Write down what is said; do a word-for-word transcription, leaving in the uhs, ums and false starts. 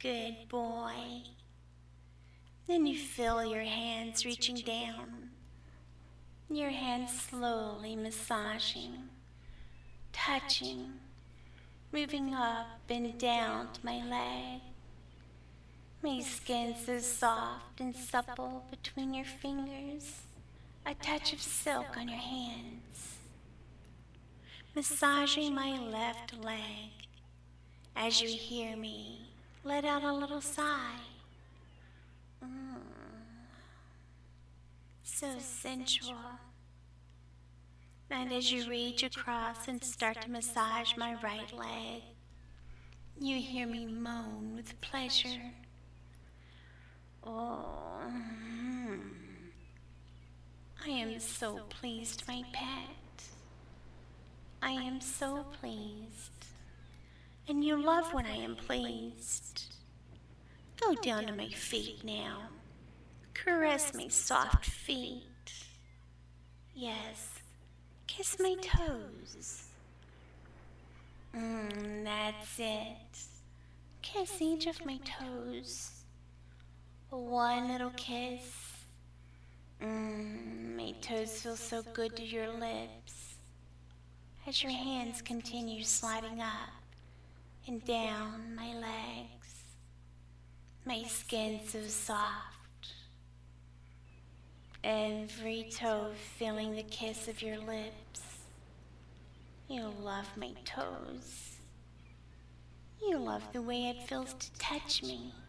Good boy. Then you feel your hands reaching down. Your hands slowly massaging, touching, moving up and down to my leg. My skin so soft and supple between your fingers. A touch of silk on your hands. Massaging my left leg as you hear me let out a little sigh. Mm. So sensual. And as you reach across and start to massage my right leg, you hear me moan with pleasure. Oh, mm. I am so pleased, my pet. I am so pleased. And you love when I am pleased. Go down to my feet now. Caress my soft feet. Yes, kiss my toes. Mmm, that's it. Kiss each of my toes. One little kiss. Mmm, my toes feel so good to your lips. As your hands continue sliding up and down my legs. My skin so soft. Every toe feeling the kiss of your lips. You love my toes. You love the way it feels to touch me.